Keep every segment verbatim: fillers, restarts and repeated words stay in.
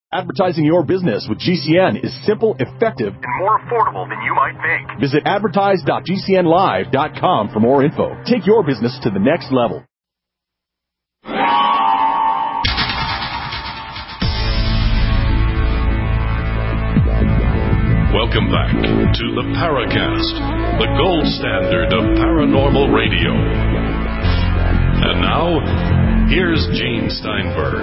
Advertising your business with G C N is simple, effective, and more affordable than you might think. Visit advertise dot g c n live dot com for more info. Take your business to the next level. Welcome back to the Paracast, the gold standard of paranormal radio. And now, here's Gene Steinberg.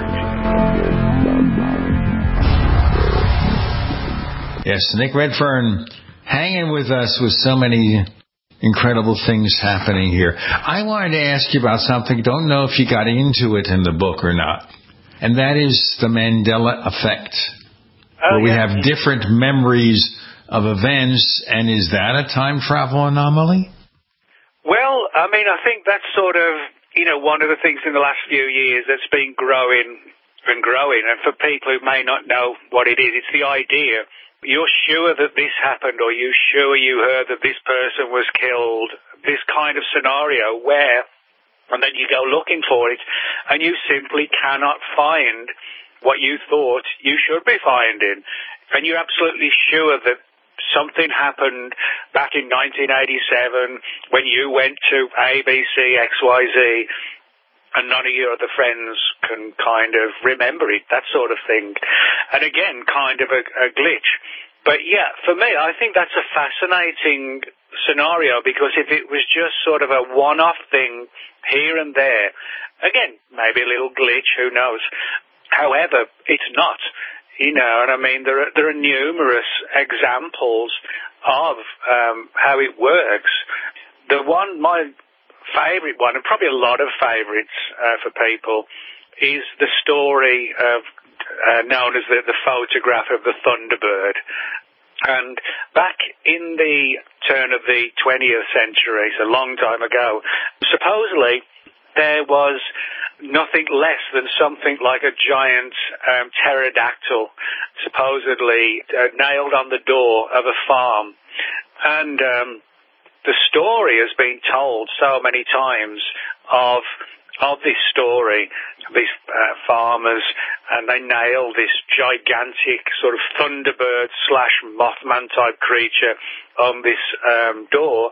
Yes, Nick Redfern hanging with us with so many incredible things happening here. I wanted to ask you about something. Don't know if you got into it in the book or not. And that is the Mandela effect. Oh, where we yeah. have different memories of events. And is that a time travel anomaly? Well, I mean, I think that's sort of, you know, one of the things in the last few years that's been growing and growing. And for people who may not know what it is, it's the idea. You're sure that this happened, or you're sure you heard that this person was killed, this kind of scenario where, and then you go looking for it, and you simply cannot find what you thought you should be finding. And you're absolutely sure that something happened back in nineteen eighty-seven when you went to A, B, C, X, Y, Z, and none of your other friends can kind of remember it, that sort of thing. And again, kind of a, a glitch. But yeah, for me, I think that's a fascinating scenario, because if it was just sort of a one-off thing here and there, again, maybe a little glitch, who knows. However, it's not, you know, and I mean, there are, there are numerous examples of um, how it works. The one, my favourite one, and probably a lot of favourites uh, for people, is the story of uh, known as the, the photograph of the Thunderbird. And back in the turn of the twentieth century, so a long time ago, supposedly there was nothing less than something like a giant um, pterodactyl, supposedly uh, nailed on the door of a farm. And um, the story has been told so many times of of this story, these uh, farmers, and they nailed this gigantic sort of Thunderbird slash Mothman type creature on this um, door,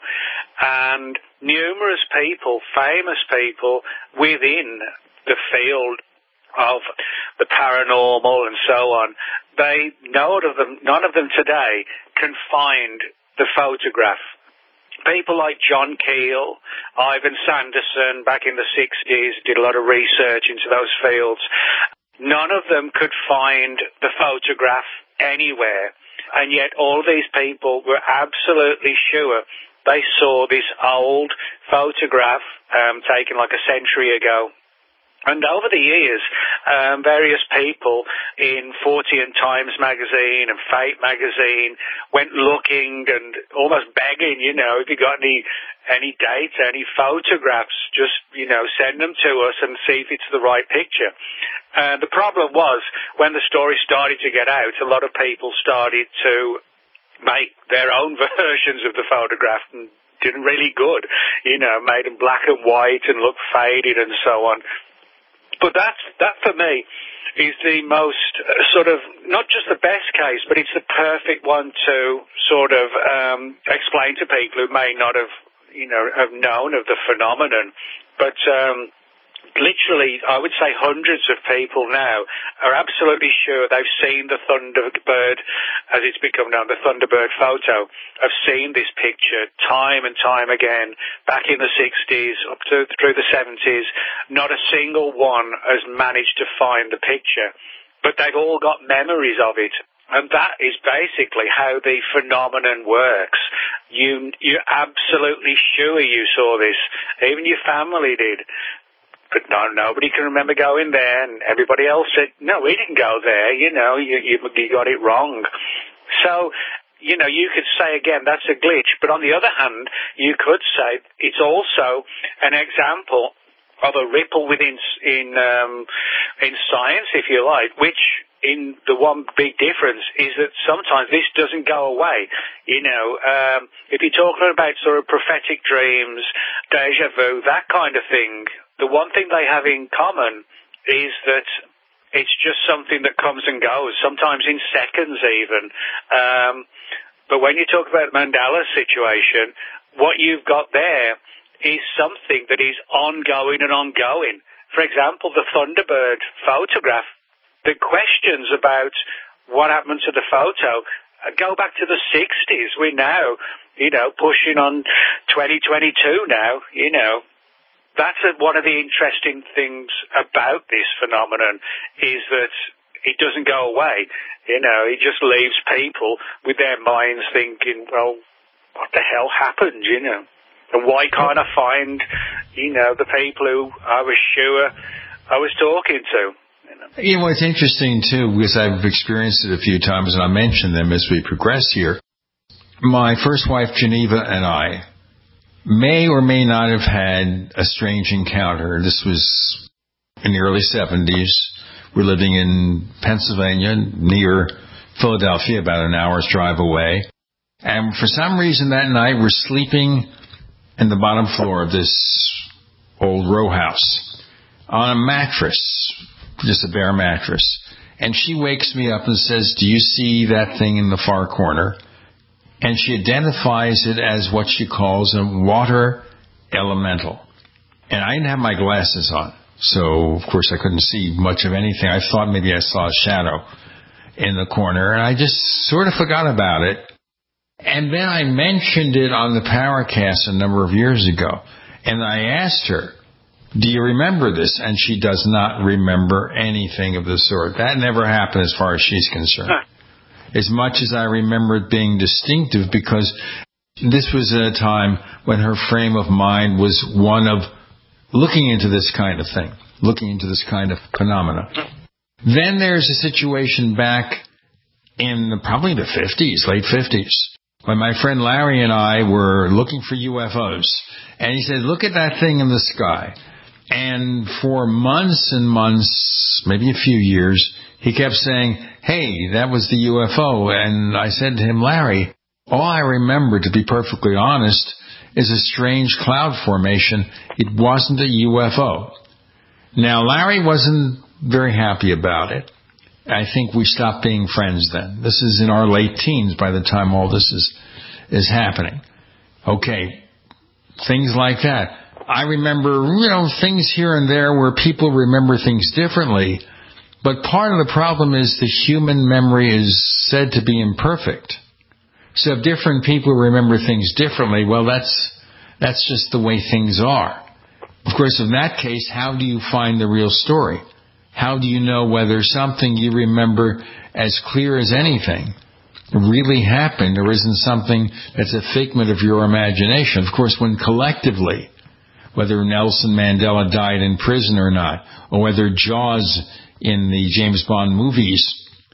and numerous people, famous people within the field of the paranormal and so on, they, none of them, none of them today can find the photograph. People like John Keel, Ivan Sanderson, back in the sixties, did a lot of research into those fields. None of them could find the photograph anywhere. And yet all these people were absolutely sure they saw this old photograph um, taken like a century ago. And over the years, um, various people in fortean Times magazine and Fate magazine went looking and almost begging, you know, if you got any any data, any photographs, just, you know, send them to us and see if it's the right picture. Uh, the problem was, when the story started to get out, a lot of people started to make their own versions of the photograph and didn't really good, you know, made them black and white and looked faded and so on. But that, that for me, is the most uh, sort of, not just the best case, but it's the perfect one to sort of um, explain to people who may not have, you know, have known of the phenomenon. But um, literally, I would say hundreds of people now are absolutely sure they've seen the Thunderbird, as it's become known, the Thunderbird photo, have seen this picture time and time again, back in the sixties, up to through the seventies. Not a single one has managed to find the picture, but they've all got memories of it. And that is basically how the phenomenon works. You, you're absolutely sure you saw this. Even your family did. But no, nobody can remember going there, and everybody else said, no, we didn't go there, you know, you, you, you got it wrong. So, you know, you could say, again, that's a glitch, but on the other hand, you could say it's also an example of a ripple within in, um, in science, if you like, which in the one big difference is that sometimes this doesn't go away. You know, um, if you're talking about sort of prophetic dreams, deja vu, that kind of thing, the one thing they have in common is that It's just something that comes and goes, sometimes in seconds even. Um, but when you talk about Mandela's situation, what you've got there is something that is ongoing and ongoing. For example, the Thunderbird photograph, the questions about what happened to the photo go back to the sixties. We're now, you know, pushing on twenty twenty-two now, you know. That's a, one of the interesting things about this phenomenon is that it doesn't go away. You know, it just leaves people with their minds thinking, well, what the hell happened, you know? And why can't I find, you know, the people who I was sure I was talking to? You know, you know it's interesting, too, because I've experienced it a few times, and I'll mention them as we progress here. My first wife, Geneva, and I may or may not have had a strange encounter. This was in the early seventies. We're living in Pennsylvania, near Philadelphia, about an hour's drive away. And for some reason that night, we're sleeping in the bottom floor of this old row house on a mattress, just a bare mattress. And she wakes me up and says, "Do you see that thing in the far corner?" And she identifies it as what she calls a water elemental. And I didn't have my glasses on, so of course I couldn't see much of anything. I thought maybe I saw a shadow in the corner, and I just sort of forgot about it. And then I mentioned it on the Paracast a number of years ago, and I asked her, "Do you remember this?" And she does not remember anything of the sort. That never happened as far as she's concerned. Huh. As much as I remember it being distinctive, because this was at a time when her frame of mind was one of looking into this kind of thing, looking into this kind of phenomena. Then there's a situation back in the, probably the fifties, late fifties, when my friend Larry and I were looking for U F Os. And he said, "Look at that thing in the sky." And for months and months, maybe a few years, he kept saying, "Hey, that was the U F O." And I said to him, "Larry, all I remember, to be perfectly honest, is a strange cloud formation. It wasn't a U F O." Now, Larry wasn't very happy about it. I think we stopped being friends then. This is in our late teens by the time all this is, is happening. Okay, things like that. I remember, you know, things here and there where people remember things differently. But part of the problem is the human memory is said to be imperfect. So if different people remember things differently, well, that's that's just the way things are. Of course, in that case, how do you find the real story? How do you know whether something you remember as clear as anything really happened or isn't something that's a figment of your imagination? Of course, when collectively, whether Nelson Mandela died in prison or not, or whether Jaws in the James Bond movies,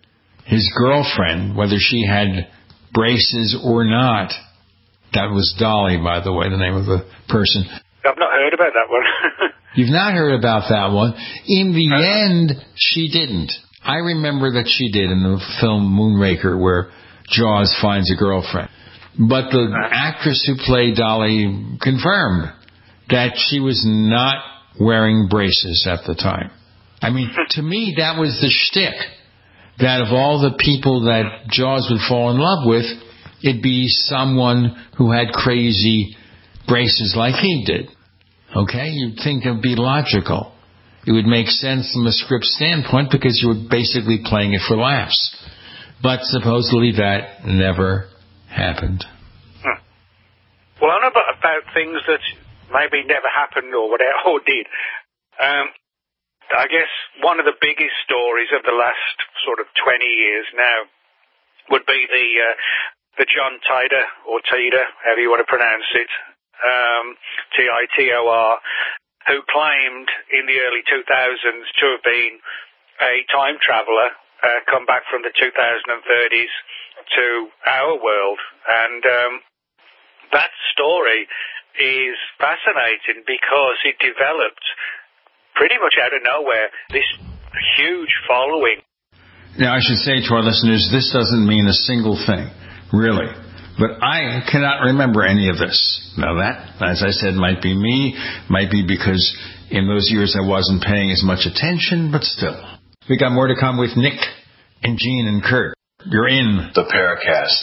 his girlfriend, whether she had braces or not, that was Dolly, by the way, the name of the person. I've not heard about that one. You've not heard about that one. In the uh, end, she didn't. I remember that she did in the film Moonraker, where Jaws finds a girlfriend. But the uh, actress who played Dolly confirmed that she was not wearing braces at the time. I mean, to me, that was the shtick. That of all the people that Jaws would fall in love with, it'd be someone who had crazy braces like he did. Okay? You'd think it would be logical. It would make sense from a script standpoint because you were basically playing it for laughs. But supposedly that never happened. Hmm. Well, I know about, about things that maybe never happened or whatever, or did. Um, I guess one of the biggest stories of the last sort of twenty years now would be the uh, the John Titor, or Titor, however you want to pronounce it, um, T I T O R, who claimed in the early two thousands to have been a time traveller, uh, come back from the two thousand thirties to our world. And um, that story is fascinating because it developed pretty much out of nowhere, this huge following. Now, I should say to our listeners, this doesn't mean a single thing, really. But I cannot remember any of this. Now, that, as I said, might be me, might be because in those years I wasn't paying as much attention, but still. We got more to come with Nick and Gene and Kurt. You're in the Paracast.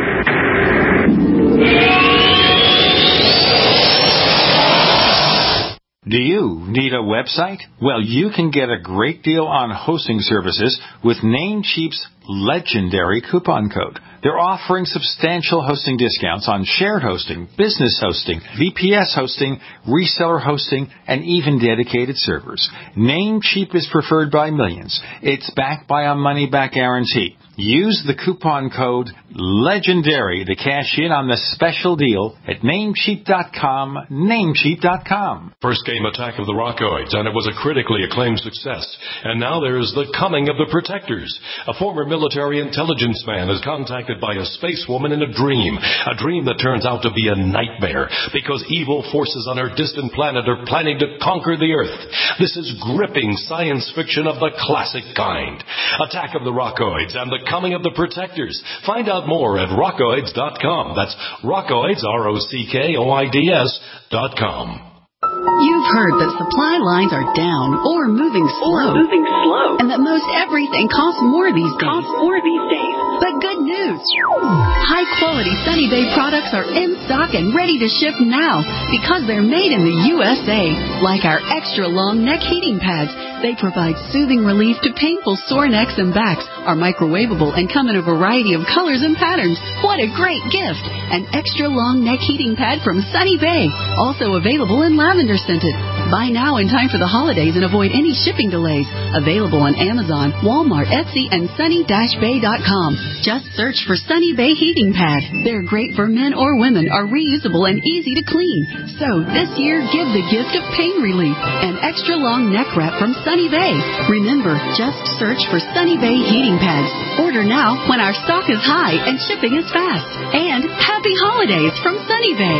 Do you need a website? Well, you can get a great deal on hosting services with Namecheap's legendary coupon code. They're offering substantial hosting discounts on shared hosting, business hosting, V P S hosting, reseller hosting, and even dedicated servers. Namecheap is preferred by millions. It's backed by a money-back guarantee. Use the coupon code LEGENDARY to cash in on the special deal at Namecheap dot com, Namecheap dot com. First game Attack of the Rockoids, and it was a critically acclaimed success. And now there's The Coming of the Protectors. A former military intelligence man is contacted by a space woman in a dream. A dream that turns out to be a nightmare because evil forces on her distant planet are planning to conquer the Earth. This is gripping science fiction of the classic kind. Attack of the Rockoids and The Coming of the Protectors. Find out more at rockoids dot com. That's Rockoids, R O C K O I D S dot com. You've heard that supply lines are down or moving slow, or moving slow, and that most everything costs more these days. Costs more these days. But good news! High-quality Sunny Bay products are in stock and ready to ship now because they're made in the U S A. Like our extra-long neck heating pads, they provide soothing relief to painful sore necks and backs, are microwavable, and come in a variety of colors and patterns. What a great gift! An extra-long neck heating pad from Sunny Bay, also available in lavender scented. Buy now in time for the holidays and avoid any shipping delays. Available on Amazon, Walmart, Etsy, and sunny dash bay dot com. Just search for Sunny Bay Heating Pad. They're great for men or women, are reusable and easy to clean. So this year, give the gift of pain relief. An extra long neck wrap from Sunny Bay. Remember, just search for Sunny Bay Heating Pads. Order now when our stock is high and shipping is fast. And happy holidays from Sunny Bay.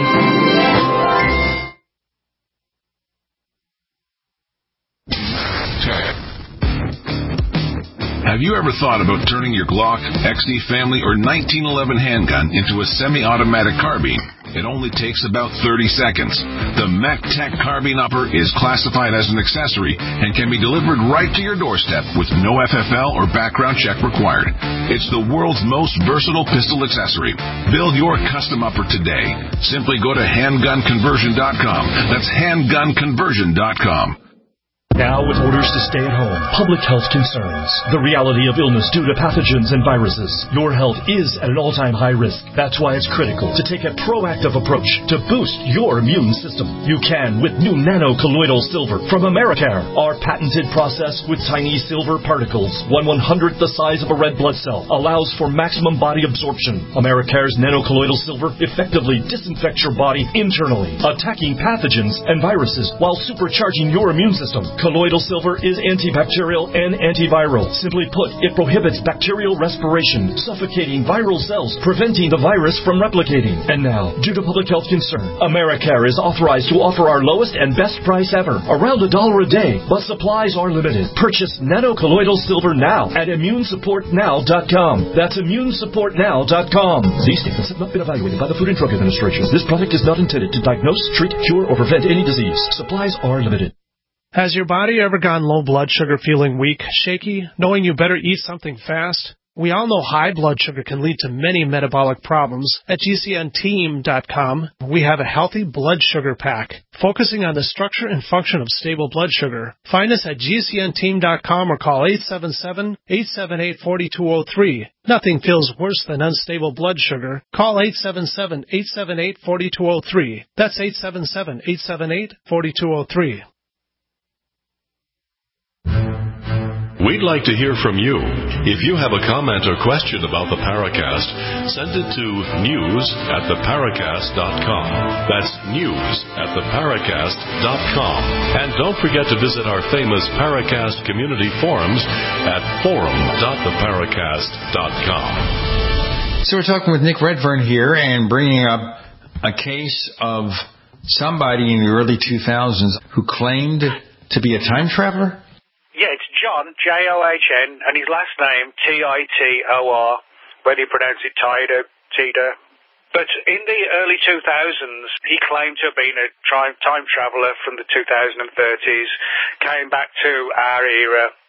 Have you ever thought about turning your Glock, X D Family, or nineteen eleven handgun into a semi-automatic carbine? It only takes about thirty seconds. The MacTech Carbine Upper is classified as an accessory and can be delivered right to your doorstep with no F F L or background check required. It's the world's most versatile pistol accessory. Build your custom upper today. Simply go to handgun conversion dot com. That's handgun conversion dot com. Now with orders to stay at home, public health concerns, the reality of illness due to pathogens and viruses, your health is at an all-time high risk. That's why it's critical to take a proactive approach to boost your immune system. You can with new nano-colloidal silver from Americare. Our patented process with tiny silver particles, one one-hundredth the size of a red blood cell, allows for maximum body absorption. Americare's nano-colloidal silver effectively disinfects your body internally, attacking pathogens and viruses while supercharging your immune system. Colloidal silver is antibacterial and antiviral. Simply put, it prohibits bacterial respiration, suffocating viral cells, preventing the virus from replicating. And now, due to public health concern, Americare is authorized to offer our lowest and best price ever, around a dollar a day, but supplies are limited. Purchase nano-colloidal silver now at immune support now dot com. That's immune support now dot com. These statements have not been evaluated by the Food and Drug Administration. This product is not intended to diagnose, treat, cure, or prevent any disease. Supplies are limited. Has your body ever gone low blood sugar, feeling weak, shaky, knowing you better eat something fast? We all know high blood sugar can lead to many metabolic problems. At G C N team dot com, we have a healthy blood sugar pack, focusing on the structure and function of stable blood sugar. Find us at G C N team dot com or call eight seven seven, eight seven eight, four two zero three. Nothing feels worse than unstable blood sugar. Call eight seven seven, eight seven eight, four two zero three. That's eight seven seven, eight seven eight, four two zero three. We'd like to hear from you. If you have a comment or question about the Paracast, send it to news at the paracast dot com. That's news at the paracast dot com. And don't forget to visit our famous Paracast community forums at forum dot the paracast dot com. So we're talking with Nick Redfern here and bringing up a case of somebody in the early two thousands who claimed to be a time traveler? Yeah, it's John, J O H N, and his last name, T I T O R, whether you pronounce it Tida, Tida. But in the early two thousands, he claimed to have been a time traveller from the two thousand thirties, came back to our era,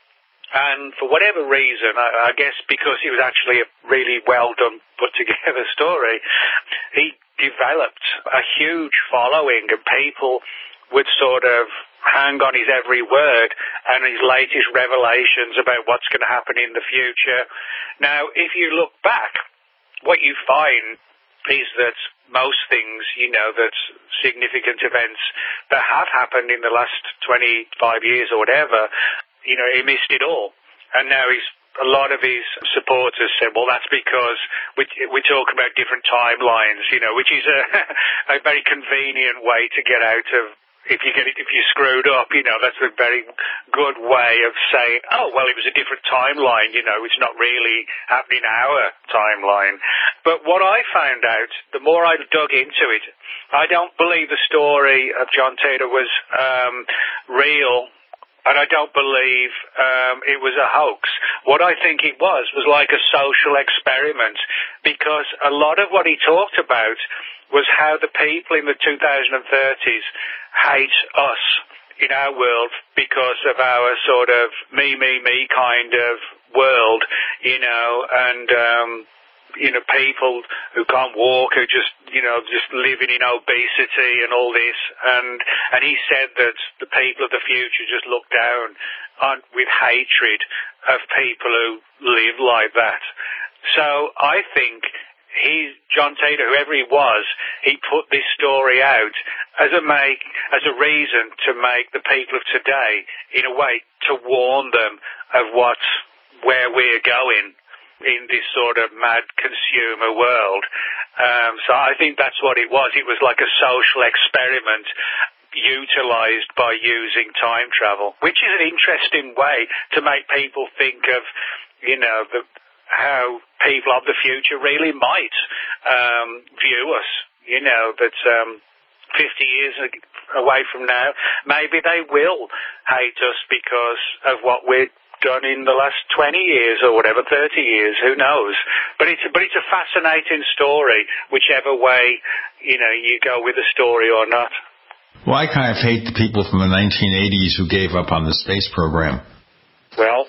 And for whatever reason, I, I guess because it was actually a really well done, put together story, he developed a huge following, and people would sort of hang on his every word and his latest revelations about what's going to happen in the future. Now, if you look back, what you find is that most things, you know, that significant events that have happened in the last twenty-five years or whatever, you know, he missed it all. And now he's, a lot of his supporters said, well, that's because we, we talk about different timelines, you know, which is a, a very convenient way to get out of, if you get it, if you're screwed up, you know, that's a very good way of saying, oh, well, it was a different timeline, you know, it's not really happening in our timeline. But what I found out, the more I dug into it, I don't believe the story of John Titor was um, real, and I don't believe um, it was a hoax. What I think it was was like a social experiment, because a lot of what he talked about was how the people in the two thousand thirties hate us in our world because of our sort of me, me, me kind of world, you know, and, um, you know, people who can't walk, who just, you know, just living in obesity and all this. And, and he said that the people of the future just look down on, with hatred of people who live like that. So I think he, John Titor, whoever he was, he put this story out as a make, as a reason to make the people of today, in a way, to warn them of what, where we're going in this sort of mad consumer world. Um, so I think that's what it was. It was like a social experiment utilized by using time travel, which is an interesting way to make people think of, you know, the, how people of the future really might um, view us, you know, that um, fifty years away from now, maybe they will hate us because of what we've done in the last twenty years or whatever, thirty years, who knows. But it's, but it's a fascinating story, whichever way, you know, you go with the story or not. Well, I kind of hate the people from the nineteen eighties who gave up on the space program. Well...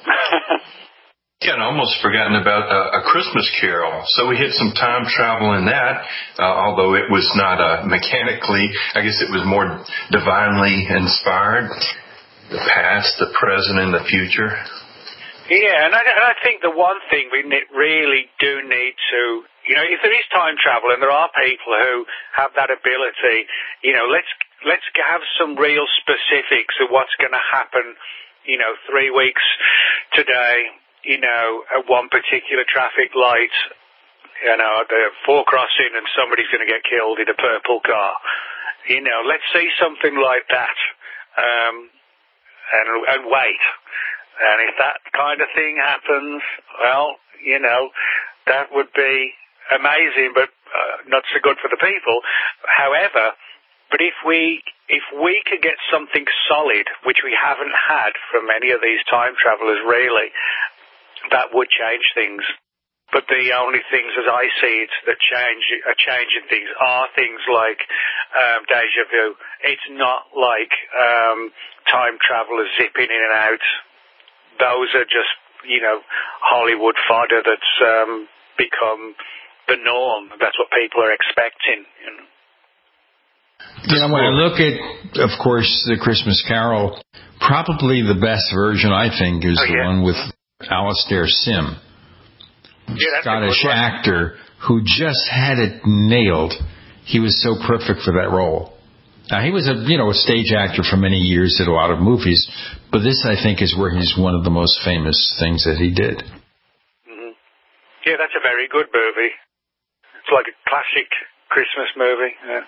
Yeah, and almost forgotten about uh, A Christmas Carol. So we hit some time travel in that, uh, although it was not uh, mechanically, I guess it was more divinely inspired. The past, the present, and the future. Yeah, and I, and I think the one thing we really do need to, you know, if there is time travel and there are people who have that ability, you know, let's let's have some real specifics of what's going to happen, you know, three weeks today. You know, at one particular traffic light, you know, at the four crossing, and somebody's going to get killed in a purple car. You know, let's see something like that, um, and, and wait. And if that kind of thing happens, well, you know, that would be amazing, but uh, not so good for the people. However, but if we if we could get something solid, which we haven't had from many of these time travelers, really, that would change things. But the only things, as I see it, that change are changing things are things like um, deja vu. It's not like um, time travelers zipping in and out. Those are just, you know, Hollywood fodder that's um, become the norm. That's what people are expecting. You know. Yeah, when I look at, of course, the Christmas Carol, probably the best version, I think, is oh, yeah. the one with Alastair Sim, yeah, Scottish actor who just had it nailed. He was so perfect for that role. Now, he was a you know a stage actor for many years, did a lot of movies, but this, I think, is where he's one of the most famous things that he did. Mm-hmm. Yeah, that's a very good movie. It's like a classic Christmas movie. Yeah.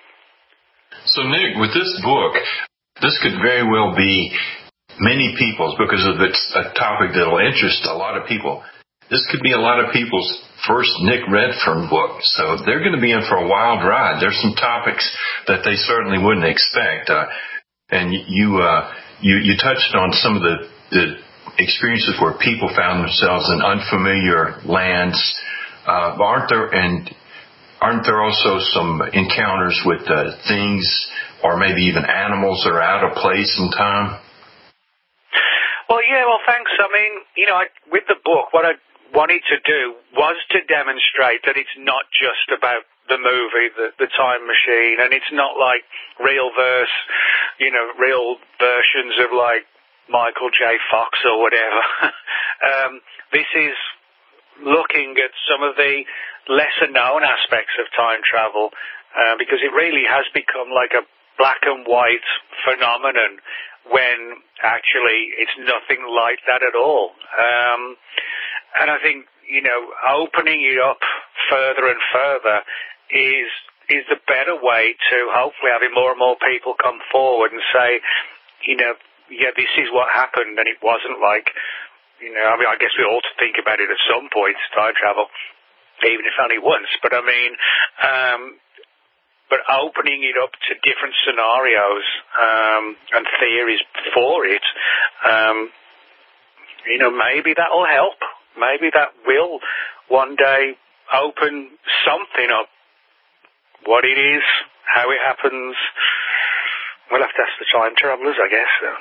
So, Nick, with this book, this could very well be many people's, because of it's a topic that will interest a lot of people. This could be a lot of people's first Nick Redfern book. So they're going to be in for a wild ride. There's some topics that they certainly wouldn't expect. Uh, and you, uh, you, you touched on some of the, the experiences where people found themselves in unfamiliar lands. Uh, aren't there, and aren't there also some encounters with uh, things or maybe even animals that are out of place in time? Well, yeah, well, thanks. I mean, you know, I, with the book, what I wanted to do was to demonstrate that it's not just about the movie, the, the Time Machine, and it's not like real verse, you know, real versions of like Michael J. Fox or whatever. um, this is looking at some of the lesser known aspects of time travel, uh, because it really has become like a black and white phenomenon when actually it's nothing like that at all. Um, and I think, you know, opening it up further and further is is the better way to hopefully having more and more people come forward and say, you know, yeah, this is what happened, and it wasn't like, you know, I mean, I guess we all think about it at some point, time travel, even if only once, but I mean, um, but opening it up to different scenarios um, and theories for it, um, you know, maybe that will help. Maybe that will one day open something up. What it is, how it happens, we'll have to ask the time travelers, I guess. So.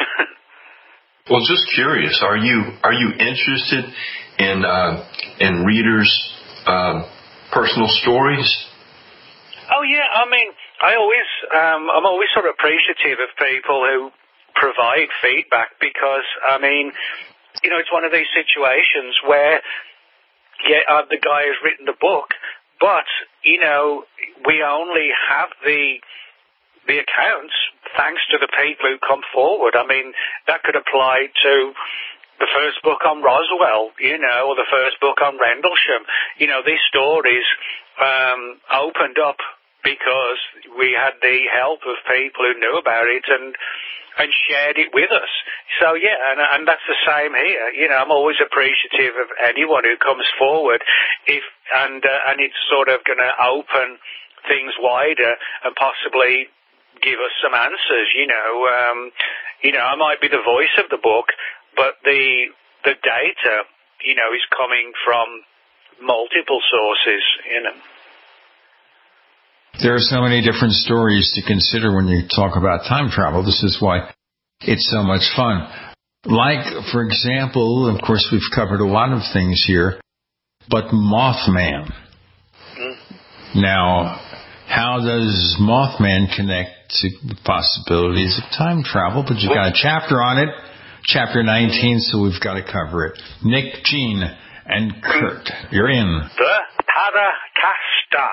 Well, just curious, are you are you interested in uh, in readers' uh, personal stories? Oh yeah, I mean, I always um, I'm always sort of appreciative of people who provide feedback, because I mean, you know, it's one of these situations where yeah, uh, the guy has written the book, but you know, we only have the the accounts thanks to the people who come forward. I mean, that could apply to the first book on Roswell, you know, or the first book on Rendlesham. You know, these stories um, opened up because we had the help of people who knew about it and and shared it with us. So, yeah, and, and that's the same here. You know, I'm always appreciative of anyone who comes forward, if and uh, and it's sort of going to open things wider and possibly give us some answers, you know. Um, you know, I might be the voice of the book, but the the data, you know, is coming from multiple sources, you know. There are so many different stories to consider when you talk about time travel. This is why it's so much fun. Like, for example, of course, we've covered a lot of things here, but Mothman. Mm. Now, how does Mothman connect to the possibilities of time travel? But you've got a chapter on it, chapter nineteen, so we've got to cover it. Nick, Gene, and Kurt, you're in. The Paracasta.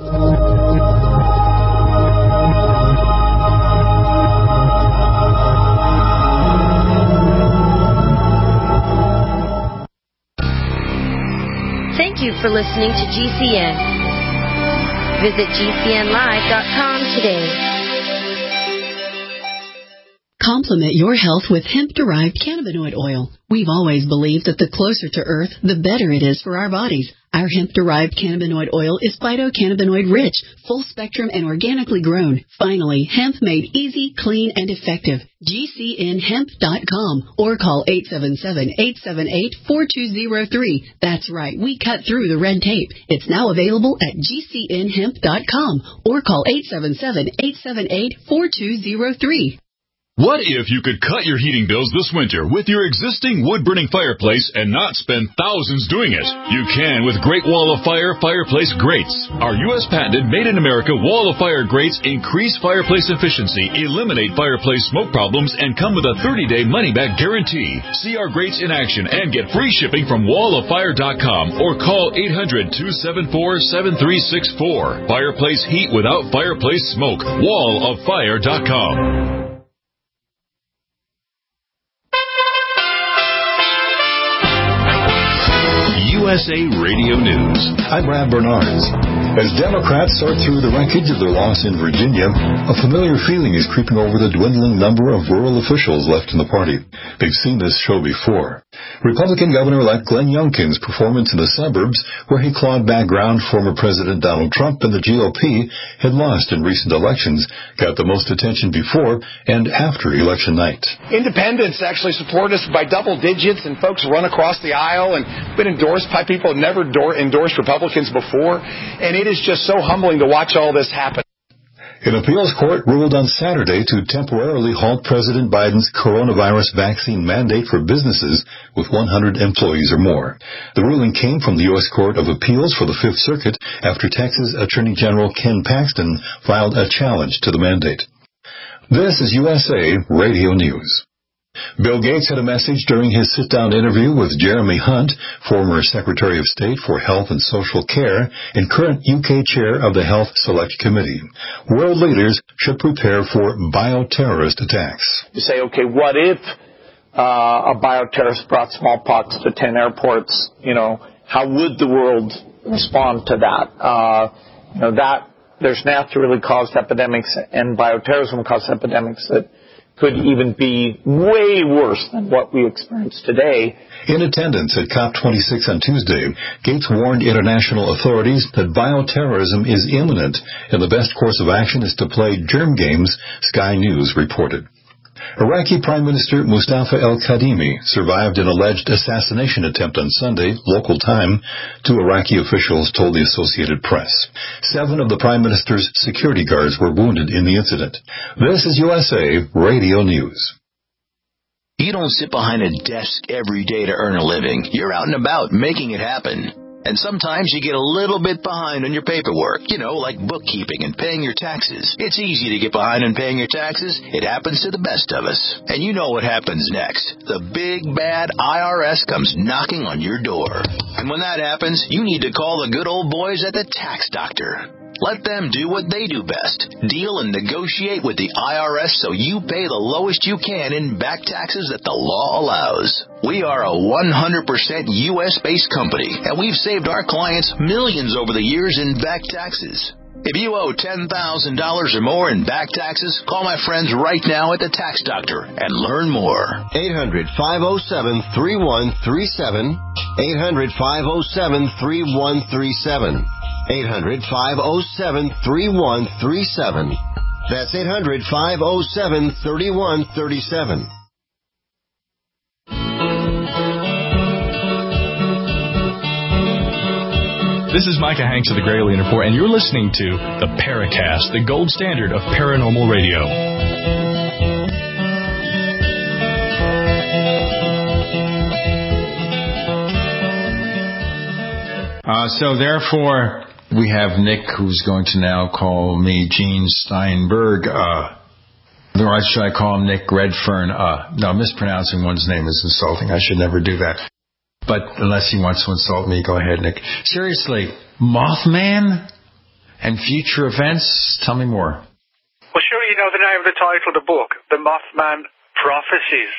Thank you for listening to G C N. Visit G C N live dot com today. Complement your health with hemp-derived cannabinoid oil. We've always believed that the closer to Earth, the better it is for our bodies. Our hemp-derived cannabinoid oil is phytocannabinoid-rich, full-spectrum, and organically grown. Finally, hemp made easy, clean, and effective. G C N hemp dot com or call eight seven seven, eight seven eight, four two zero three. That's right, we cut through the red tape. It's now available at G C N hemp dot com or call eight seven seven, eight seven eight, four two zero three. What if you could cut your heating bills this winter with your existing wood-burning fireplace and not spend thousands doing it? You can with Great Wall of Fire Fireplace Grates. Our U S patented made-in-America Wall of Fire grates increase fireplace efficiency, eliminate fireplace smoke problems, and come with a thirty-day money-back guarantee. See our grates in action and get free shipping from wall of fire dot com or call eight hundred, two seven four, seven three six four. Fireplace heat without fireplace smoke. wall of fire dot com. U S A Radio News. I'm Brad Bernards. As Democrats sort through the wreckage of their loss in Virginia, a familiar feeling is creeping over the dwindling number of rural officials left in the party. They've seen this show before. Republican Governor-elect Glenn Youngkin's performance in the suburbs, where he clawed back ground former President Donald Trump and the G O P had lost in recent elections, got the most attention before and after election night. Independents actually support us by double digits, and folks run across the aisle and been endorsed by people who never door- endorsed Republicans before, and it is just so humbling to watch all this happen. An appeals court ruled on Saturday to temporarily halt President Biden's coronavirus vaccine mandate for businesses with one hundred employees or more. The ruling came from the U S Court of Appeals for the Fifth Circuit after Texas Attorney General Ken Paxton filed a challenge to the mandate. This is U S A Radio News. Bill Gates had a message during his sit-down interview with Jeremy Hunt, former Secretary of State for Health and Social Care and current U K chair of the Health Select Committee. World leaders should prepare for bioterrorist attacks. You say, okay, what if uh, a bioterrorist brought smallpox to ten airports? You know, how would the world respond to that? Uh, you know, that there's naturally caused epidemics, and bioterrorism caused epidemics that could even be way worse than what we experience today. In attendance at COP twenty-six on Tuesday, Gates warned international authorities that bioterrorism is imminent and the best course of action is to play germ games, Sky News reported. Iraqi Prime Minister Mustafa al-Kadhimi survived an alleged assassination attempt on Sunday, local time, two Iraqi officials told the Associated Press. Seven of the Prime Minister's security guards were wounded in the incident. This is U S A Radio News. You don't sit behind a desk every day to earn a living. You're out and about making it happen. And sometimes you get a little bit behind on your paperwork, you know, like bookkeeping and paying your taxes. It's easy to get behind on paying your taxes. It happens to the best of us. And you know what happens next. The big, bad I R S comes knocking on your door. And when that happens, you need to call the good old boys at the Tax Doctor. Let them do what they do best. Deal and negotiate with the I R S so you pay the lowest you can in back taxes that the law allows. We are a one hundred percent U S-based company, and we've saved our clients millions over the years in back taxes. If you owe ten thousand dollars or more in back taxes, call my friends right now at the Tax Doctor and learn more. eight hundred, five oh seven, three one three seven. eight hundred, five oh seven, three one three seven. eight hundred, five oh seven, three one three seven. That's eight hundred, five oh seven, three one three seven. This is Micah Hanks of the Gralien Report, and you're listening to the Paracast, the gold standard of paranormal radio. Uh, so therefore, we have Nick, who's going to now call me Gene Steinberg. Uh, or should I call him Nick Redfern? Uh, no, mispronouncing one's name is insulting. I should never do that. But unless he wants to insult me, go ahead, Nick. Seriously, Mothman and future events? Tell me more. Well, sure, you know the name of the title of the book, The Mothman Prophecies.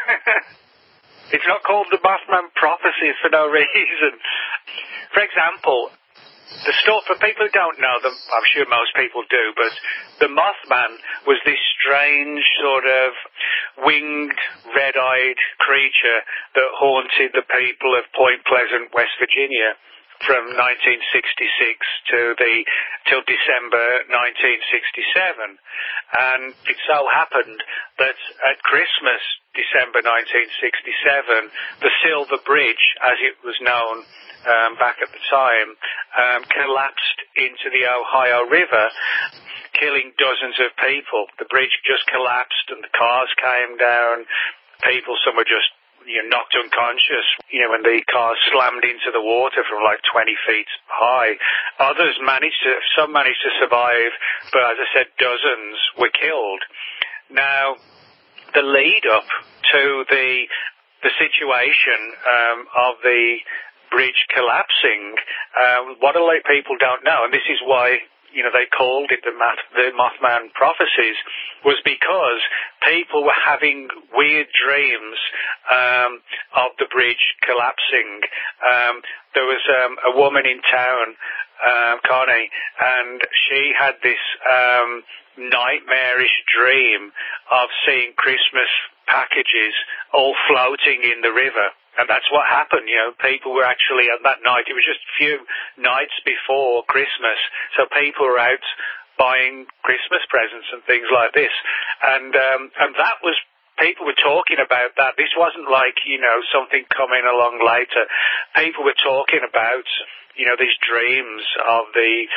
It's not called The Mothman Prophecies for no reason. For example, the stuff, for people who don't know them, I'm sure most people do, but the Mothman was this strange sort of winged, red-eyed creature that haunted the people of Point Pleasant, West Virginia from nineteen sixty-six to the till December nineteen sixty-seven. And it so happened that at Christmas, December nineteen sixty-seven, the Silver Bridge, as it was known Um, back at the time, um, collapsed into the Ohio River, killing dozens of people. The bridge just collapsed and the cars came down. People, some were just, you know, knocked unconscious, you know, when the cars slammed into the water from like twenty feet high. Others managed to, some managed to survive, but as I said, dozens were killed. Now, the lead up to the, the situation um, of the bridge collapsing, um, what a lot of people don't know, and this is why, you know, they called it the, Math, the Mothman Prophecies, was because people were having weird dreams um, of the bridge collapsing. Um, there was um, a woman in town, um, Connie, and she had this um, nightmarish dream of seeing Christmas packages all floating in the river. And that's what happened, you know, people were actually, on that night, it was just a few nights before Christmas, so people were out buying Christmas presents and things like this. And um, and that was, people were talking about that. This wasn't like, you know, something coming along later. People were talking about, you know, these dreams of the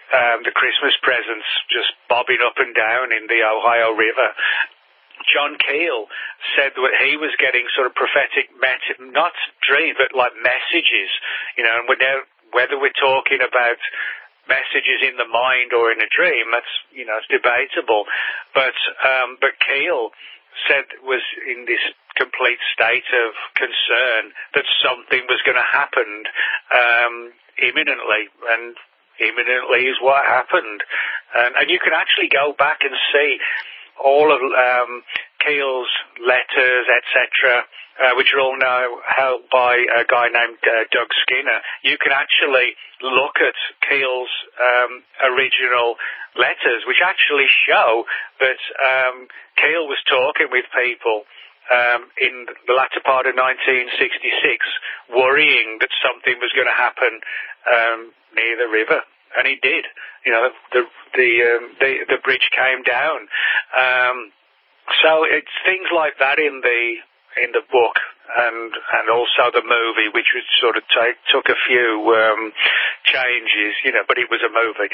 um, the Christmas presents just bobbing up and down in the Ohio River. John Keel said that he was getting sort of prophetic, met- not dreams, but like messages, you know, and we're now, whether we're talking about messages in the mind or in a dream, that's, you know, it's debatable. But, um, but Keel said was in this complete state of concern that something was going to happen, um, imminently, and imminently is what happened. And, and you can actually go back and see all of um, Keel's letters, et cetera, uh, which are all now held by a guy named uh, Doug Skinner. You can actually look at Keel's um, original letters, which actually show that um, Keel was talking with people um, in the latter part of nineteen sixty-six, worrying that something was going to happen um, near the river. And he did. You know, the the um, the, the bridge came down. Um, so it's things like that in the in the book, and and also the movie, which would sort of take took a few um, changes. You know, but it was a movie.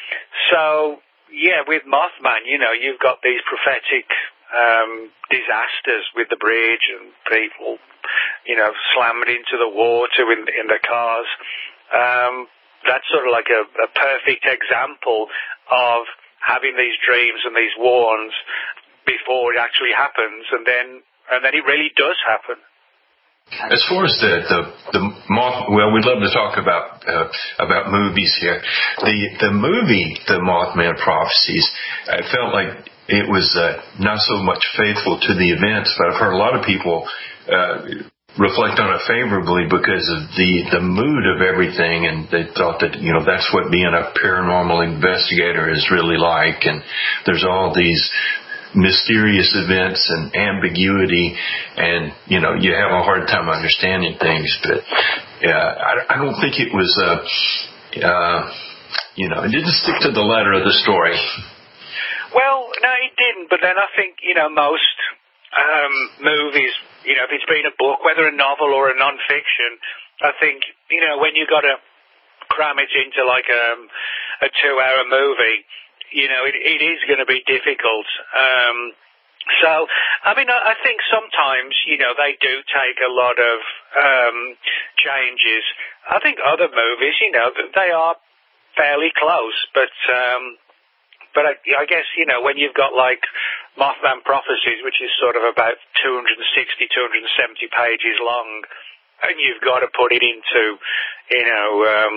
So yeah, with Mothman, you know, you've got these prophetic um, disasters with the bridge and people, you know, slamming into the water in in their cars. Um, That's sort of like a, a perfect example of having these dreams and these warns before it actually happens, and then and then it really does happen. As far as the the, the moth, well, we'd love to talk about uh, about movies here. The the movie, The Mothman Prophecies, I felt like it was uh, not so much faithful to the events, but I've heard a lot of people Uh, reflect on it favorably because of the, the mood of everything, and they thought that, you know, that's what being a paranormal investigator is really like, and there's all these mysterious events and ambiguity, and, you know, you have a hard time understanding things, but yeah, I, I don't think it was, uh, uh, you know, it didn't stick to the letter of the story. Well, no, it didn't, but then I think, you know, most um, movies, you know, if it's been a book, whether a novel or a non-fiction, I think, you know, when you got to cram it into like a, a two-hour movie, you know, it, it is going to be difficult. Um, so, I mean, I, I think sometimes, you know, they do take a lot of um, changes. I think other movies, you know, they are fairly close, but um, but I, I guess, you know, when you've got like Mothman Prophecies, which is sort of about two hundred sixty, two hundred seventy pages long, and you've got to put it into, you know, um,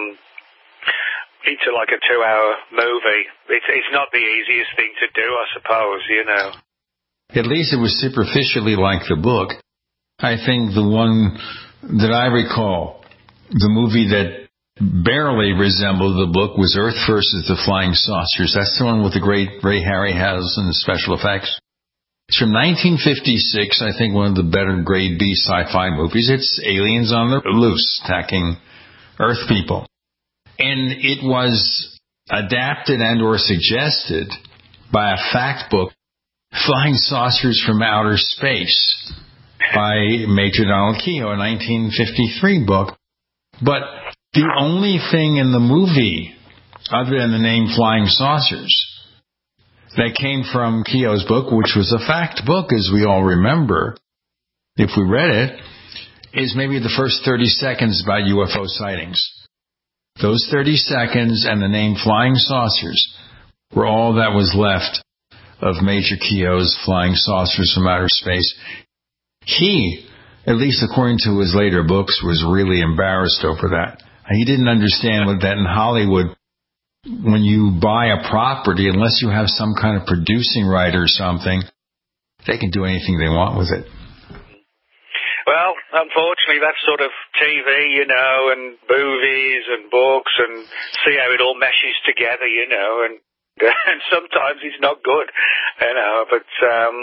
into like a two-hour movie. It's, it's not the easiest thing to do, I suppose, you know. At least it was superficially like the book. I think the one that I recall, the movie that barely resembled the book, was Earth versus the Flying Saucers. That's the one with the great Ray Harryhausen and special effects. It's from nineteen fifty-six, I think one of the better grade B sci-fi movies. It's aliens on the loose attacking Earth people. And it was adapted and or suggested by a fact book, Flying Saucers from Outer Space, by Major Donald Keough, a nineteen fifty-three book. But the only thing in the movie, other than the name Flying Saucers, that came from Keough's book, which was a fact book, as we all remember, if we read it, is maybe the first thirty seconds about U F O sightings. Those thirty seconds and the name Flying Saucers were all that was left of Major Keough's Flying Saucers from Outer Space. He, at least according to his later books, was really embarrassed over that. He didn't understand that in Hollywood, when you buy a property, unless you have some kind of producing right or something, they can do anything they want with it. Well, unfortunately, that's sort of T V, you know, and movies and books, and see how it all meshes together, you know, and, and sometimes it's not good, you know, but... um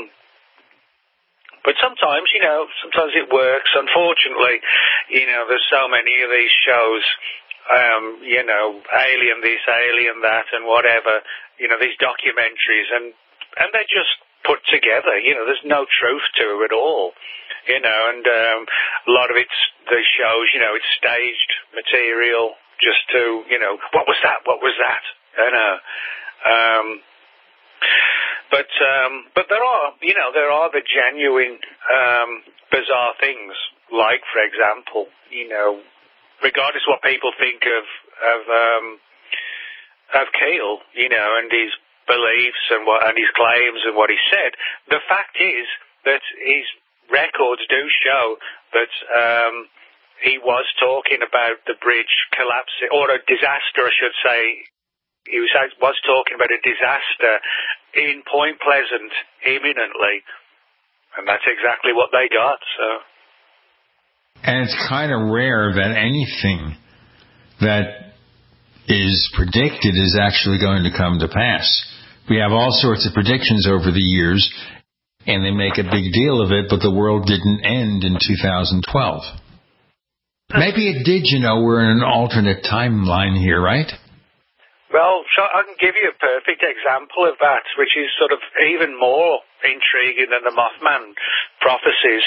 But sometimes, you know, sometimes it works. Unfortunately, you know, there's so many of these shows, um, you know, alien this, alien that, and whatever, you know, these documentaries, and, and they're just put together, you know, there's no truth to it at all, you know, and um, a lot of it's, the shows, you know, it's staged material just to, you know, what was that? What was that? You know. Um, but um, but there are, you know, there are the genuine um, bizarre things, like, for example, you know, regardless of what people think of of um, of Keel, you know, and his beliefs and what and his claims and what he said, the fact is that his records do show that um, he was talking about the bridge collapsing, or a disaster, I should say. He was, was talking about a disaster in Point Pleasant imminently, and that's exactly what they got. So, and it's kind of rare that anything that is predicted is actually going to come to pass. We have all sorts of predictions over the years, and they make a big deal of it, but the world didn't end in two thousand twelve. Maybe it did, you know. We're in an alternate timeline here, right? Well, so I can give you a perfect example of that, which is sort of even more intriguing than the Mothman prophecies.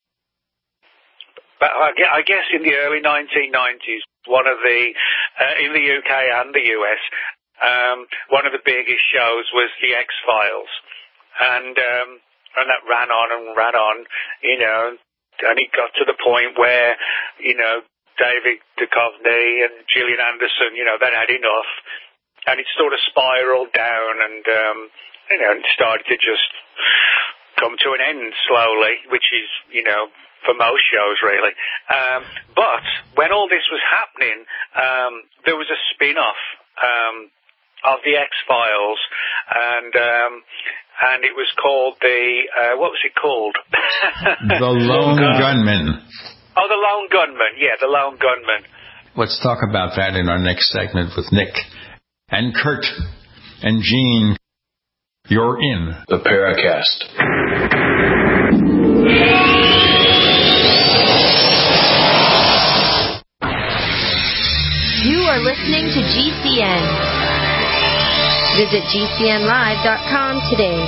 But I guess in the early nineteen nineties, one of the, uh, in the U K and the U S, um, one of the biggest shows was The X-Files. And, um, and that ran on and ran on, you know, and it got to the point where, you know, David Duchovny and Gillian Anderson, you know, they'd had enough. And it sort of spiraled down and, um, you know, it started to just come to an end slowly, which is, you know, for most shows, really. Um, but when all this was happening, um, there was a spin-off um, of The X-Files, and um, and it was called the, uh, what was it called? The Lone Gunman. Oh, The Lone Gunman, yeah, The Lone Gunman. Let's talk about that in our next segment with Nick. And Kurt and Gene, you're in the Paracast. You are listening to G C N. Visit G C N live dot com today.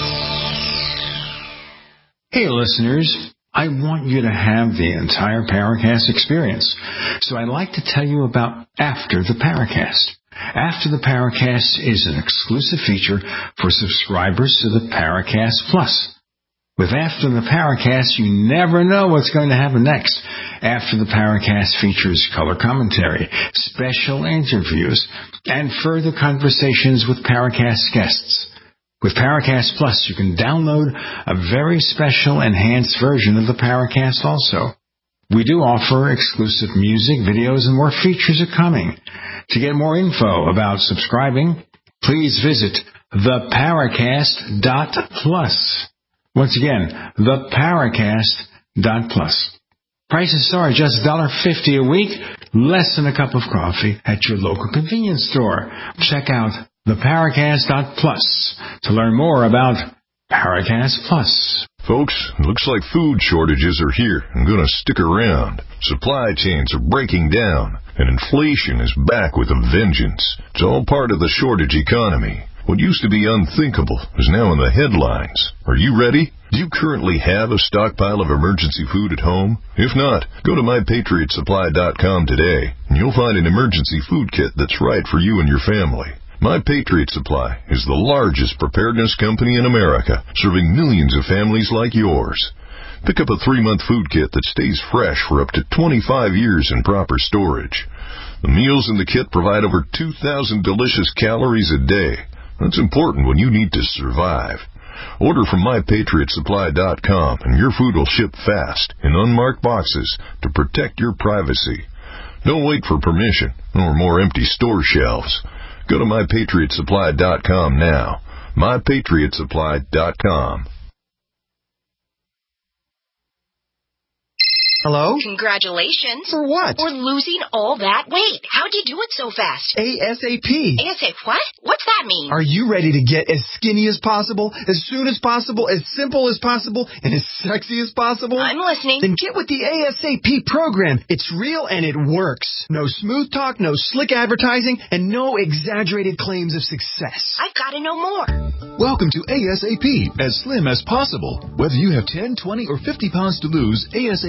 Hey, listeners. I want you to have the entire Paracast experience. So I'd like to tell you about After the Paracast. After the Paracast is an exclusive feature for subscribers to the Paracast Plus. With After the Paracast, you never know what's going to happen next. After the Paracast features color commentary, special interviews, and further conversations with Paracast guests. With Paracast Plus, you can download a very special enhanced version of the Paracast also. We do offer exclusive music, videos, and more features are coming. To get more info about subscribing, please visit the paracast dot plus. Once again, the paracast dot plus. Prices start just one dollar fifty a week, less than a cup of coffee at your local convenience store. Check out the paracast dot plus to learn more about Paracast Plus. Folks, it looks like food shortages are here and going to stick around. Supply chains are breaking down, and inflation is back with a vengeance. It's all part of the shortage economy. What used to be unthinkable is now in the headlines. Are you ready? Do you currently have a stockpile of emergency food at home? If not, go to my patriot supply dot com today, and you'll find an emergency food kit that's right for you and your family. My Patriot Supply is the largest preparedness company in America, serving millions of families like yours. Pick up a three-month food kit that stays fresh for up to twenty-five years in proper storage. The meals in the kit provide over two thousand delicious calories a day. That's important when you need to survive. Order from my patriot supply dot com and your food will ship fast in unmarked boxes to protect your privacy. Don't wait for permission or more empty store shelves. Go to my patriot supply dot com now. my patriot supply dot com. Hello? Congratulations. For what? For losing all that weight. How'd you do it so fast? ASAP. ASAP what? What's that mean? Are you ready to get as skinny as possible, as soon as possible, as simple as possible, and as sexy as possible? I'm listening. Then get with the ASAP program. It's real and it works. No smooth talk, no slick advertising, and no exaggerated claims of success. I've got to know more. Welcome to ASAP, as slim as possible. Whether you have ten, twenty, or fifty pounds to lose, ASAP is your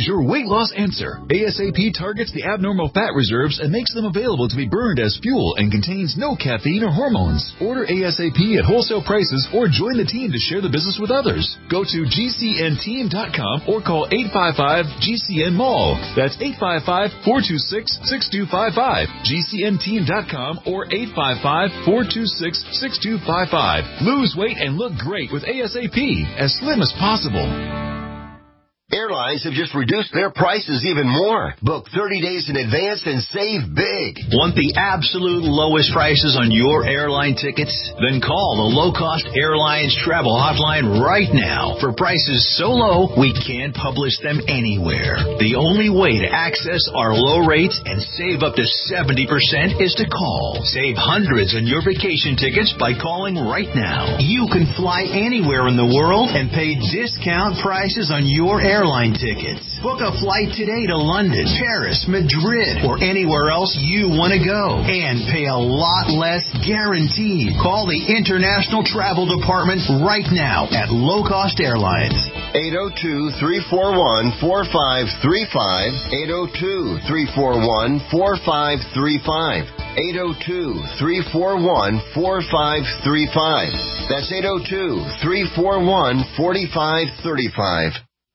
your weight loss answer. ASAP targets the abnormal fat reserves and makes them available to be burned as fuel and contains no caffeine or hormones. Order ASAP at wholesale prices or join the team to share the business with others. Go to G C N team dot com or call eight five five G C N mall. That's eight five five, four two six, six two five five. G C N team dot com or eight five five, four two six, six two five five. Lose weight and look great with ASAP, as slim as possible. Airlines have just reduced their prices even more. Book thirty days in advance and save big. Want the absolute lowest prices on your airline tickets? Then call the Low Cost Airlines Travel Hotline right now for prices so low we can't publish them anywhere. The only way to access our low rates and save up to seventy percent is to call. Save hundreds on your vacation tickets by calling right now. You can fly anywhere in the world and pay discount prices on your airline airline tickets. Book a flight today to London, Paris, Madrid, or anywhere else you want to go and pay a lot less guaranteed. Call the International Travel Department right now at Low Cost Airlines. eight oh two, three four one, four five three five. eight oh two, three four one, four five three five. eight oh two, three four one, four five three five. That's eight oh two, three four one, four five three five.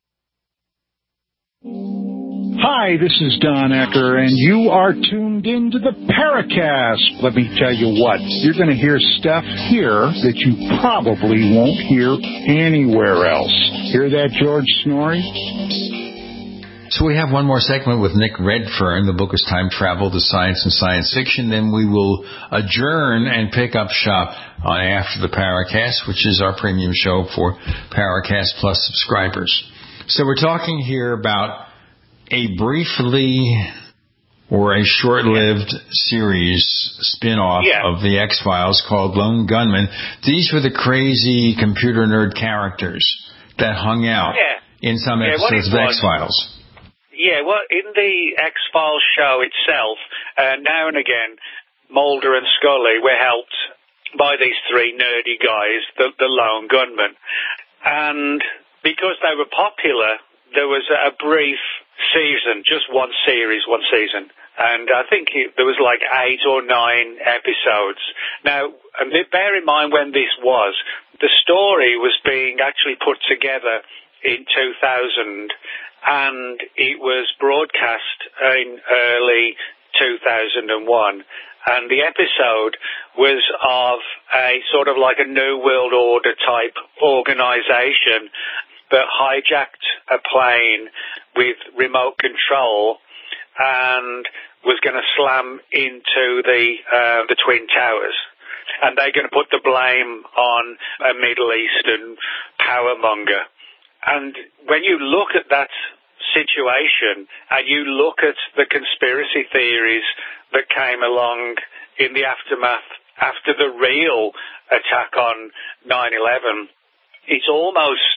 Hi, this is Don Ecker, and you are tuned into the Paracast. Let me tell you what, you're going to hear stuff here that you probably won't hear anywhere else. Hear that, George Snorri? So we have one more segment with Nick Redfern. The book is Time Travel to Science and Science Fiction. Then we will adjourn and pick up shop on After the Paracast, which is our premium show for Paracast Plus subscribers. So we're talking here about a briefly or a short-lived series spin-off yeah. of the X-Files called Lone Gunmen. These were the crazy computer nerd characters that hung out yeah. in some yeah, episodes of the X-Files. Yeah, well, in the X-Files show itself, uh, now and again, Mulder and Scully were helped by these three nerdy guys, the, the Lone Gunmen. And because they were popular, there was a brief season, just one series, one season. And I think it, there was like eight or nine episodes. Now, and bear in mind when this was, the story was being actually put together in two thousand, and it was broadcast in early two thousand one. And the episode was of a sort of like a New World Order type organization that hijacked a plane with remote control and was going to slam into the uh, the Twin Towers. And they're going to put the blame on a Middle Eastern powermonger. And when you look at that situation and you look at the conspiracy theories that came along in the aftermath after the real attack on nine eleven, it's almost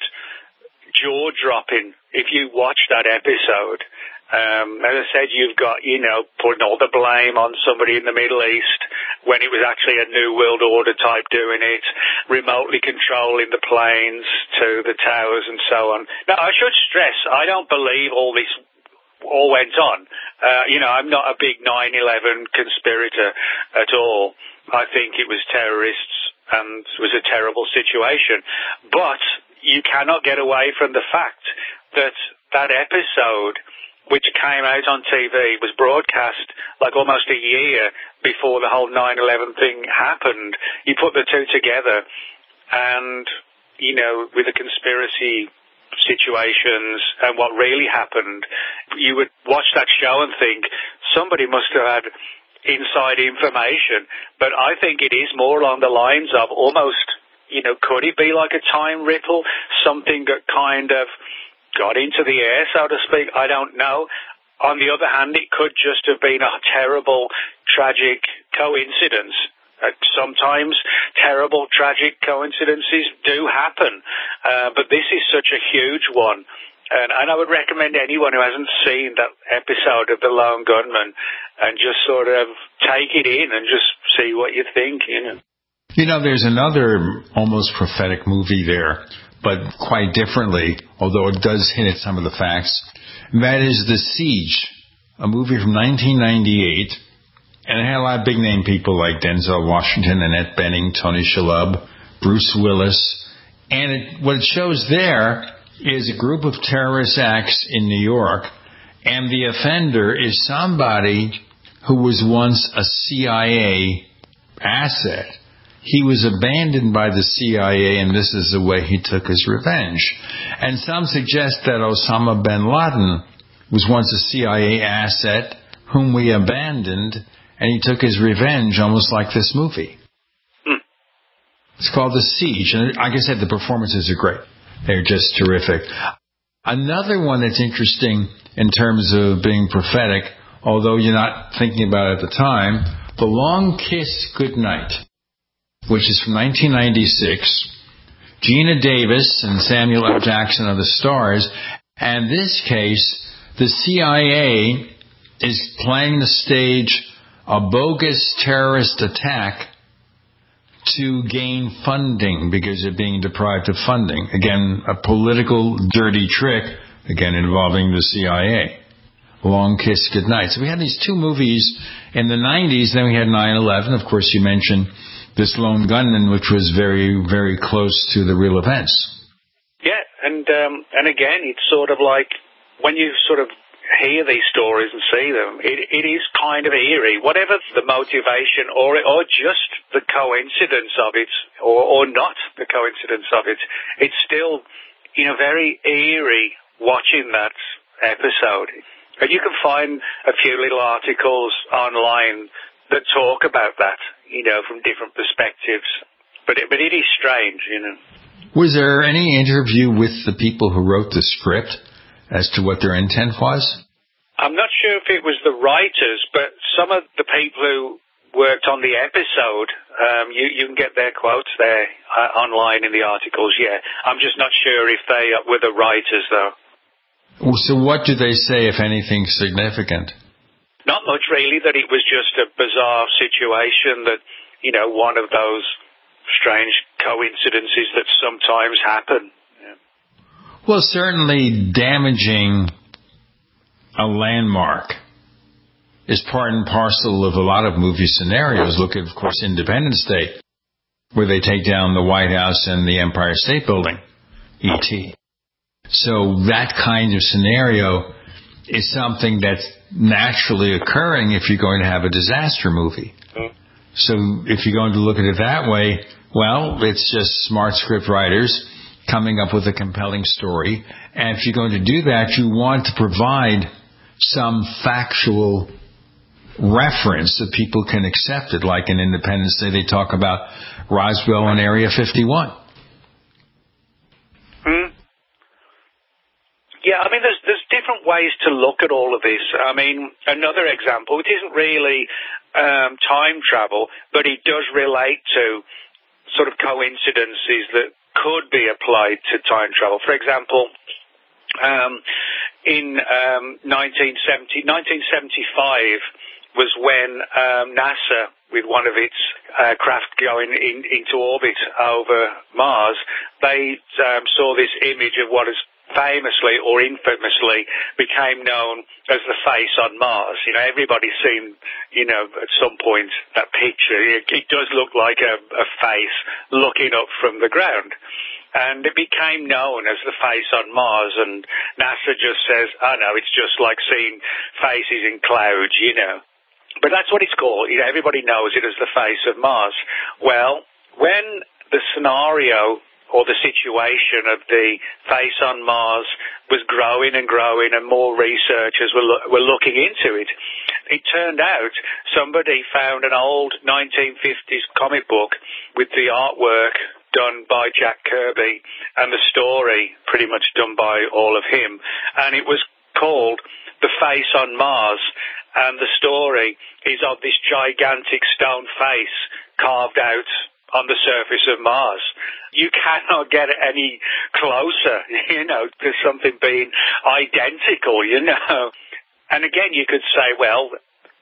jaw-dropping if you watch that episode. Um, as I said, you've got, you know, putting all the blame on somebody in the Middle East when it was actually a New World Order type doing it, remotely controlling the planes to the towers and so on. Now, I should stress, I don't believe all this all went on. Uh, you know, I'm not a big nine eleven conspirator at all. I think it was terrorists and it was a terrible situation. But you cannot get away from the fact that that episode, which came out on T V, was broadcast like almost a year before the whole nine eleven thing happened. You put the two together and, you know, with the conspiracy situations and what really happened, you would watch that show and think somebody must have had inside information. But I think it is more along the lines of almost, you know, could it be like a time ripple, something that kind of got into the air, so to speak? I don't know. On the other hand, it could just have been a terrible, tragic coincidence. Uh, sometimes terrible, tragic coincidences do happen, uh, but this is such a huge one. And, and I would recommend anyone who hasn't seen that episode of The Lone Gunmen and just sort of take it in and just see what you think, you know. You know, there's another almost prophetic movie there but quite differently, although it does hint at some of the facts. And that is The Siege, a movie from nineteen ninety-eight, and it had a lot of big-name people like Denzel Washington, Annette Bening, Tony Shalhoub, Bruce Willis. And it, what it shows there is a group of terrorist acts in New York, and the offender is somebody who was once a C I A asset. He was abandoned by the C I A, and this is the way he took his revenge. And some suggest that Osama bin Laden was once a C I A asset whom we abandoned, and he took his revenge almost like this movie. Mm. It's called The Siege, and like I said, the performances are great. They're just terrific. Another one that's interesting in terms of being prophetic, although you're not thinking about it at the time, The Long Kiss Goodnight, which is from nineteen ninety-six. Gina Davis and Samuel L. Jackson are the stars. And in this case, the C I A is playing to stage a bogus terrorist attack to gain funding because they're being deprived of funding. Again, a political dirty trick, again involving the C I A. Long Kiss Goodnight. So we had these two movies in the nineties. Then we had nine eleven. Of course, you mentioned this lone gunman, which was very, very close to the real events. Yeah, and um, and again, it's sort of like when you sort of hear these stories and see them, it, it is kind of eerie. Whatever the motivation or or just the coincidence of it, or, or not the coincidence of it, it's still, you know, very eerie watching that episode. And you can find a few little articles online that talk about that, you know, from different perspectives. But it, but it is strange, you know. Was there any interview with the people who wrote the script as to what their intent was? I'm not sure if it was the writers, but some of the people who worked on the episode, um, you, you can get their quotes there uh, online in the articles, yeah. I'm just not sure if they were the writers, though. So what do they say, if anything, significant? Not much, really, that it was just a bizarre situation, that, you know, one of those strange coincidences that sometimes happen. Yeah. Well, certainly damaging a landmark is part and parcel of a lot of movie scenarios. Look at, of course, Independence Day, where they take down the White House and the Empire State Building, E T So that kind of scenario is something that's naturally occurring if you're going to have a disaster movie. Mm. So if you're going to look at it that way, well, it's just smart script writers coming up with a compelling story. And if you're going to do that, you want to provide some factual reference that people can accept it. Like in Independence Day, they talk about Roswell and Area fifty-one. Mm. Yeah, I mean, there's there's different ways to look at all of this. I mean, another example, it isn't really um, time travel, but it does relate to sort of coincidences that could be applied to time travel. For example, um, in um, nineteen seventy, nineteen seventy-five was when um, NASA, with one of its uh, craft going in, into orbit over Mars, they um, saw this image of what is famously or infamously became known as the face on Mars. You know, everybody's seen, you know, at some point that picture. It, it does look like a, a face looking up from the ground. And it became known as the face on Mars, and NASA just says, oh no, it's just like seeing faces in clouds, you know. But that's what it's called. You know, everybody knows it as the face of Mars. Well, when the scenario or the situation of the face on Mars was growing and growing, and more researchers were, lo- were looking into it, it turned out somebody found an old nineteen fifties comic book with the artwork done by Jack Kirby and the story pretty much done by all of him. And it was called The Face on Mars. And the story is of this gigantic stone face carved out on the surface of Mars. You cannot get any closer, you know, to something being identical, you know. And again, you could say, well,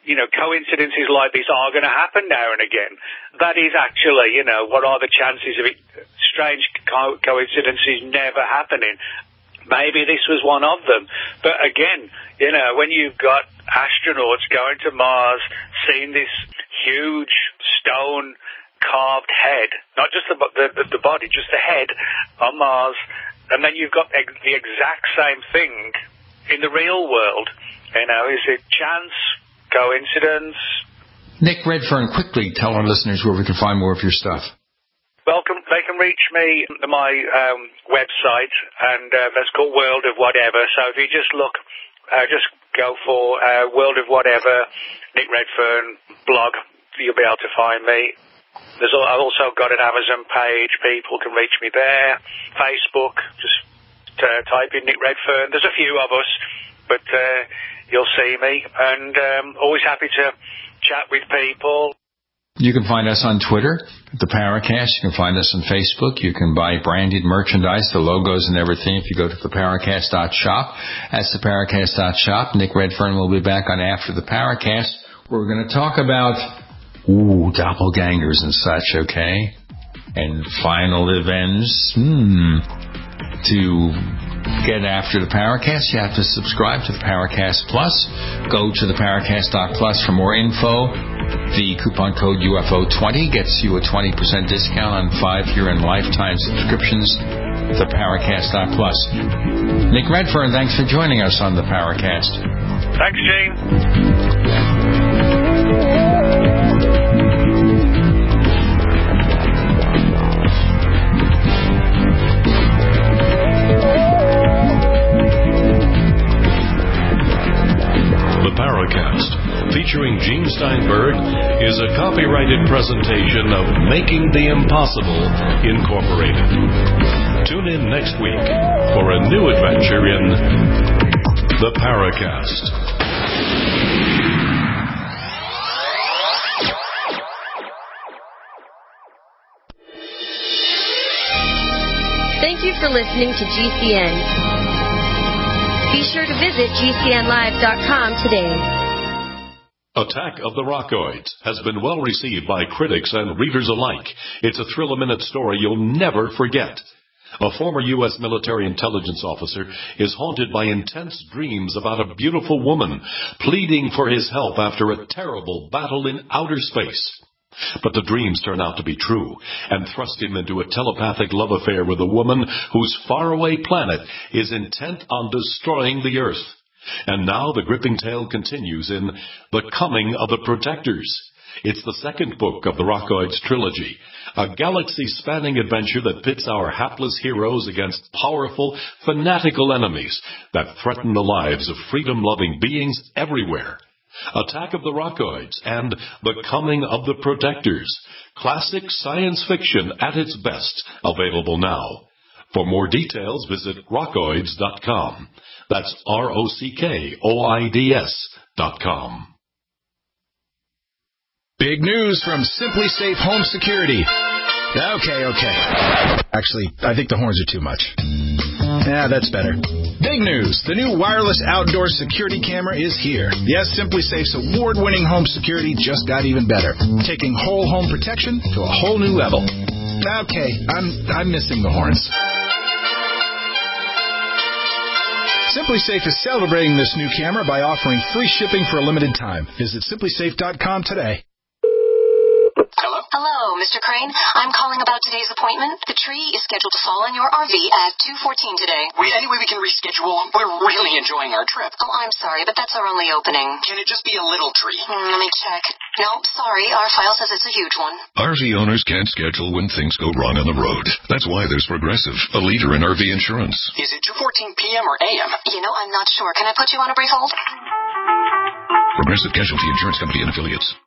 you know, coincidences like this are going to happen now and again. That is actually, you know, what are the chances of it, strange co- coincidences never happening? Maybe this was one of them. But again, you know, when you've got astronauts going to Mars, seeing this huge stone carved head, not just the, the, the body, just the head on Mars, and then you've got ex- the exact same thing in the real world. You know, is it chance? Coincidence? Nick Redfern, quickly tell our listeners where we can find more of your stuff. Well, can, they can reach me at my um, website, and uh, that's called World of Whatever. So if you just look, uh, just go for uh, World of Whatever, Nick Redfern blog, you'll be able to find me. There's, I've also got an Amazon page. People can reach me there. Facebook, just uh, type in Nick Redfern. There's a few of us, but uh, you'll see me. And um, always happy to chat with people. You can find us on Twitter, at the Paracast. You can find us on Facebook. You can buy branded merchandise, the logos and everything, if you go to the paracast dot shop. That's the paracast dot shop. Nick Redfern will be back on After the Paracast. We're going to talk about, ooh, doppelgangers and such, okay? And final events. Hmm. To get After the Paracast, you have to subscribe to the Paracast Plus. Go to the paracast dot plus for more info. The coupon code U F O twenty gets you a twenty percent discount on five-year and lifetime subscriptions. The paracast dot plus. Nick Redfern, thanks for joining us on the Paracast. Thanks, Gene. The Paracast, featuring Gene Steinberg, is a copyrighted presentation of Making the Impossible, Incorporated. Tune in next week for a new adventure in The Paracast. Thank you for listening to G C N. Be sure to visit G C N live dot com today. Attack of the Rockoids has been well received by critics and readers alike. It's a thrill-a-minute story you'll never forget. A former U S military intelligence officer is haunted by intense dreams about a beautiful woman pleading for his help after a terrible battle in outer space. But the dreams turn out to be true and thrust him into a telepathic love affair with a woman whose faraway planet is intent on destroying the Earth. And now the gripping tale continues in The Coming of the Protectors. It's the second book of the Rockoids trilogy, a galaxy-spanning adventure that pits our hapless heroes against powerful, fanatical enemies that threaten the lives of freedom-loving beings everywhere. Attack of the Rockoids and The Coming of the Protectors. Classic science fiction at its best. Available now. For more details, visit rockoids dot com. That's R O C K O I D S dot com. Big news from Simply Safe Home Security. Okay, okay. Actually, I think the horns are too much. Yeah, that's better. Big news. The new wireless outdoor security camera is here. Yes, Simply Safe's award-winning home security just got even better, taking whole home protection to a whole new level. Okay, I'm I'm missing the horns. Simply Safe is celebrating this new camera by offering free shipping for a limited time. Visit simply safe dot com today. Hello? Hello, Mister Crane. I'm calling about today's appointment. The tree is scheduled to fall on your R V at two fourteen today. Wait, any way we can reschedule? We're really enjoying our trip. Oh, I'm sorry, but that's our only opening. Can it just be a little tree? Mm, let me check. No, sorry. Our file says it's a huge one. R V owners can't schedule when things go wrong on the road. That's why there's Progressive, a leader in R V insurance. Is it two fourteen p.m. or a m? You know, I'm not sure. Can I put you on a brief hold? Progressive Casualty Insurance Company and Affiliates.